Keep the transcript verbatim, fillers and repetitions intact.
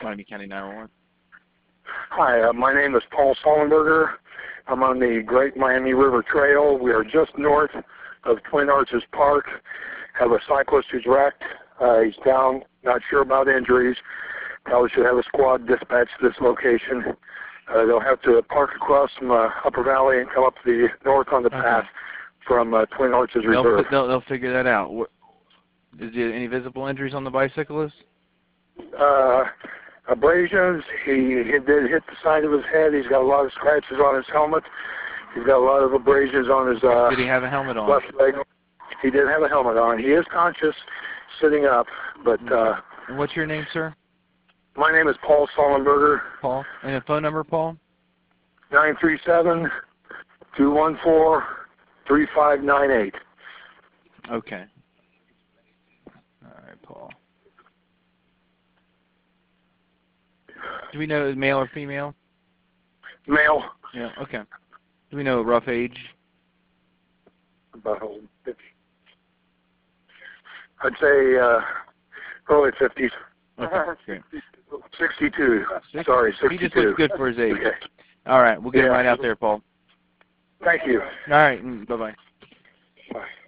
Miami County nine one one. Hi, uh, my name is Paul Sullenberger. I'm on the Great Miami River Trail. We are just north of Twin Arches Park. Have a cyclist who's wrecked. Uh, he's down, not sure about injuries. Probably should have a squad dispatched to this location. Uh, they'll have to park across from uh, Upper Valley and come up to the north on the Okay. path from uh, Twin Arches They'll, Reserve. they'll, they'll figure that out. What, is there any visible injuries on the bicyclist? Uh, abrasions. He, he did hit the side of his head. He's got a lot of scratches on his helmet. He's got a lot of abrasions on his uh, Did he have a helmet on? left leg. He did have a helmet on. He is conscious, sitting up. But uh, And what's your name, sir? my name is Paul Sullenberger. Paul. And a phone number, Paul? nine three seven, two one four, three five nine eight. Okay. All right, Paul. Do we know male or female? Male. Yeah, okay. Do we know rough age? About fifty. I'd say uh, early fifties. Okay, great. sixty-two. Six- Sorry, He sixty-two. just looks good for his age. Okay. All right, we'll get him Yeah. right out there, Paul. Thank you. All right, mm, bye-bye. Bye.